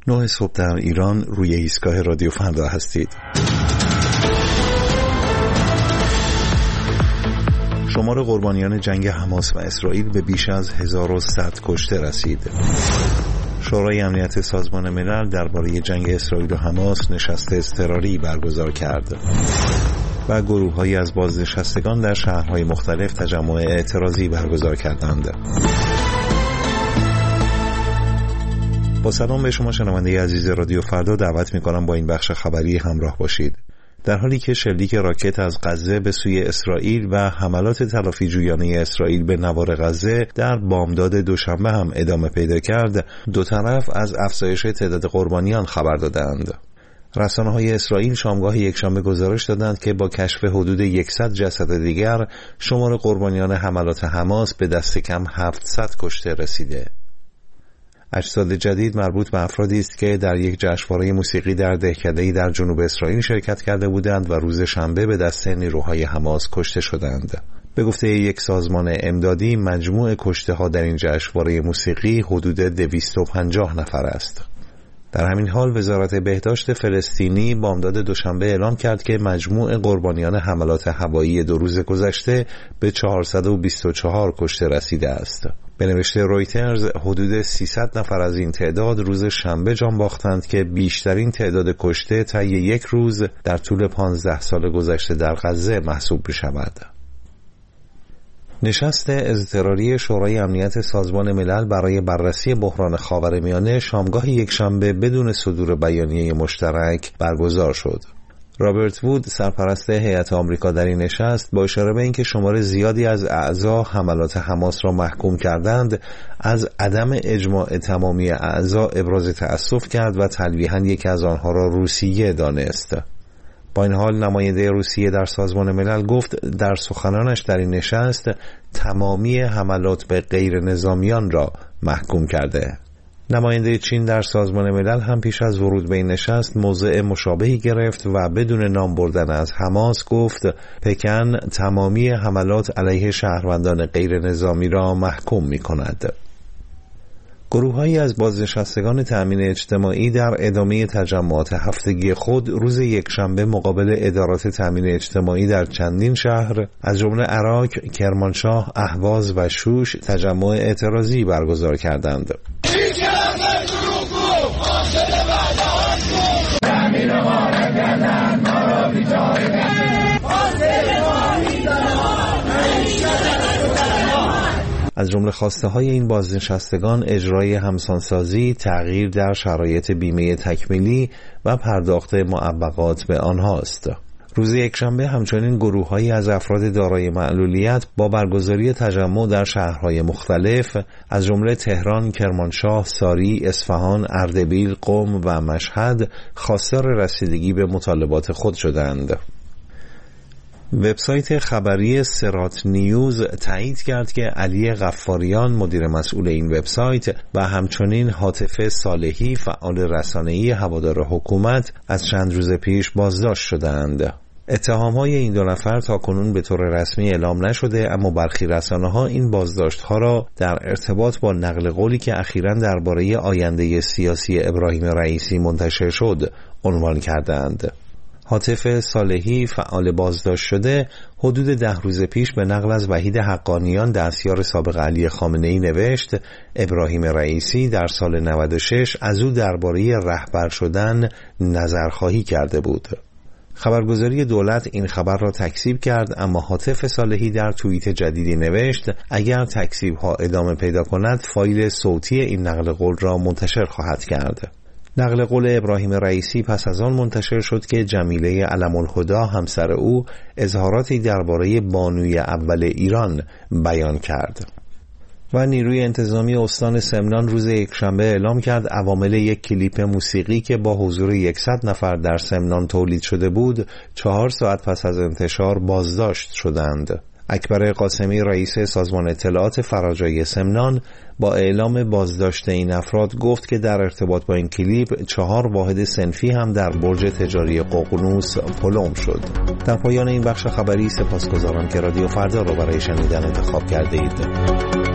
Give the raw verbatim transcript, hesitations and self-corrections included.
نه صبح در ایران روی ایستگاه رادیو فردا هستید. شمار قربانیان جنگ حماس و اسرائیل به بیش از هزار و صد کشته رسید. شورای امنیت سازمان ملل درباره جنگ اسرائیل و حماس نشست اضطراری برگزار کرد و گروه‌هایی از بازنشستگان در شهرهای مختلف تجمع اعتراضی برگزار کردند. با سلام به شما شنونده عزیز رادیو فردا، دعوت می‌کنم با این بخش خبری همراه باشید. در حالی که شلیک راکت از غزه به سوی اسرائیل و حملات تلافی جویانه اسرائیل به نوار غزه در بامداد دوشنبه هم ادامه پیدا کرد، دو طرف از افزایش تعداد قربانیان خبر دادند. رسانه‌های اسرائیل شامگاه یکشنبه گزارش دادند که با کشف حدود صد جسد دیگر، شمار قربانیان حملات حماس به دست کم هفتصد کشته رسیده. اجساد جدید مربوط به افرادی است که در یک جشنواره موسیقی در دهکده‌ای در جنوب اسرائیل شرکت کرده بودند و روز شنبه به دست نیروهای حماس کشته شدند. به گفته یک سازمان امدادی، مجموع کشته‌ها در این جشنواره موسیقی حدود دویست و پنجاه نفر است. در همین حال وزارت بهداشت فلسطینی بامداد دوشنبه اعلام کرد که مجموع قربانیان حملات هوایی دو روز گذشته به چهارصد و بیست و چهار کشته رسیده است. به نوشته رویترز، حدود سیصد نفر از این تعداد روز شنبه جان باختند که بیشترین تعداد کشته طی یک روز در طول پانزده سال گذشته در غزه محسوب می‌شود. نشست اضطراری شورای امنیت سازمان ملل برای بررسی بحران خاورمیانه شامگاه یکشنبه بدون صدور بیانیه مشترک برگزار شد. رابرت وود، سرپرست هیئت آمریکا در این نشست، با اشاره به اینکه شمار زیادی از اعضا حملات حماس را محکوم کردند، از عدم اجماع تمامی اعضا ابراز تأسف کرد و تلویحاً یکی از آنها را روسیه دانست. با این حال نماینده روسیه در سازمان ملل گفت در سخنانش در این نشست تمامی حملات به غیر نظامیان را محکوم کرده. نماینده چین در سازمان ملل هم پیش از ورود به این نشست موضع مشابهی گرفت و بدون نام بردن از حماس گفت پکن تمامی حملات علیه شهروندان غیر نظامی را محکوم می کند. گروه‌هایی از بازنشستگان تأمین اجتماعی در ادامه تجمعات هفتگی خود روز یکشنبه مقابل ادارات تأمین اجتماعی در چندین شهر از جمله عراق، کرمانشاه، اهواز و شوش تجمع اعتراضی برگزار کردند. از جمله خواسته های این بازنشستگان اجرای همسانسازی، تغییر در شرایط بیمه تکمیلی و پرداخت معوقات به آنهاست. روز یکشنبه همچنین گروه‌هایی از افراد دارای معلولیت با برگزاری تجمع در شهرهای مختلف از جمله تهران، کرمانشاه، ساری، اصفهان، اردبیل، قم و مشهد خواستار رسیدگی به مطالبات خود شدند. وبسایت خبری سرات نیوز تایید کرد که علی غفاریان مدیر مسئول این وبسایت و همچنین هاتف صالحی فعال رسانه‌ای هوادار حکومت از چند روز پیش بازداشت شدند. اتهام‌های این دو نفر تاکنون به طور رسمی اعلام نشده، اما برخی رسانه‌ها این بازداشت‌ها را در ارتباط با نقل قولی که اخیراً درباره آینده سیاسی ابراهیم رئیسی منتشر شد عنوان کردند. هاتف صالحی فعال بازداشت شده حدود ده روز پیش به نقل از وحید حقانیان دستیار سابق علی خامنه‌ای نوشت ابراهیم رئیسی در سال نود و شش از او درباره رهبر شدن نظرخواهی کرده بود. خبرگزاری دولت این خبر را تکذیب کرد، اما هاتف صالحی در توییت جدیدی نوشت اگر تکذیب‌ها ادامه پیدا کند فایل صوتی این نقل قول را منتشر خواهد کرد. نقل قول ابراهیم رئیسی پس از آن منتشر شد که جمیله علم الهدا همسر او اظهاراتی درباره بانوی اول ایران بیان کرد. و نیروی انتظامی استان سمنان روز یکشنبه اعلام کرد عوامل یک کلیپ موسیقی که با حضور صد نفر در سمنان تولید شده بود چهار ساعت پس از انتشار بازداشت شدند. اکبر قاسمی رئیس سازمان اطلاعات فراجای سمنان با اعلام بازداشت این افراد گفت که در ارتباط با این کلیپ چهار واحد صنفی هم در برج تجاری ققنوس پلم شد. در پایان این بخش خبری سپاسگزارم که رادیو فردا را برای شنیدن انتخاب کرده اید.